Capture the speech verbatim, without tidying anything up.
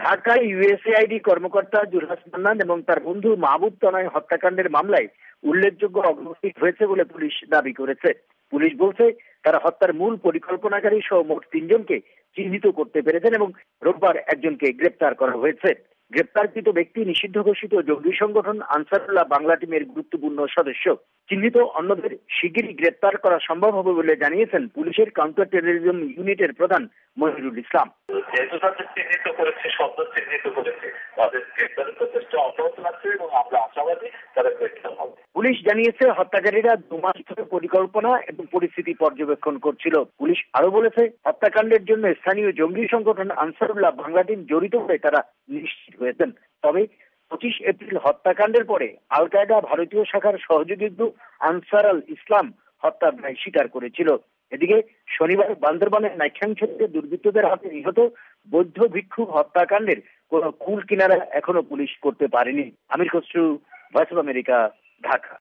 ঢাকায় ইউএসএআইডি কর্মকর্তা জুলহাস মান্নান এবং তার বন্ধু মাহবুব তনয় হত্যাকাণ্ডের মামলায় উল্লেখযোগ্য অগ্রগতি হয়েছে বলে পুলিশ দাবি করেছে। পুলিশ বলছে তারা হত্যার মূল পরিকল্পনাকারী সহ মোট তিনজনকে চিহ্নিত করতে পেরেছেন এবং রোববার একজনকে গ্রেপ্তার করা হয়েছে। গ্রেপ্তারকৃত ব্যক্তি নিষিদ্ধ ঘোষিত জঙ্গি সংগঠন আনসারুল্লাহ বাংলা টিমের গুরুত্বপূর্ণ সদস্য। চিহ্নিত অন্যদের শিগগিরই গ্রেপ্তার করা সম্ভব হবে বলে জানিয়েছেন পুলিশের কাউন্টার টেররিজম ইউনিটের প্রধান মনিরুল ইসলাম। যেহেতু তাদের চিহ্নিত করেছে, শব্দ চিহ্নিত করেছে, তাদের গ্রেপ্তারের প্রচেষ্টা অব্যাহত আছে এবং আমরা আশাবাদী তারা গ্রেপ্তার হবে। পুলিশ জানিয়েছে হত্যাকারীরা দু মাস ধরে পরিকল্পনা এবং পরিস্থিতি পর্যবেক্ষণ করছিল। পুলিশ আরো বলেছে হত্যাকাণ্ডের জন্য স্থানীয় জঙ্গি সংগঠন আনসারুল্লাহ বাংলা টিম জড়িত হয়ে তারা নিশ্চিত হয়েছেন। তবে পঁচিশ এপ্রিল হত্যাকাণ্ডের পরে আল কায়দা ভারতীয় শাখার সহযোগী গ্রুপ আনসার আল ইসলাম হত্যার দায় স্বীকার করেছিল। এদিকে শনিবার বান্দরবানের নাইক্ষ্যংছড়িতে দুর্বৃত্তদের হাতে নিহত বৌদ্ধ ভিক্ষুক হত্যাকাণ্ডের কোন কুল কিনারা এখনো পুলিশ করতে পারেনি। Amir Khasru, Voice of America, Dhaka.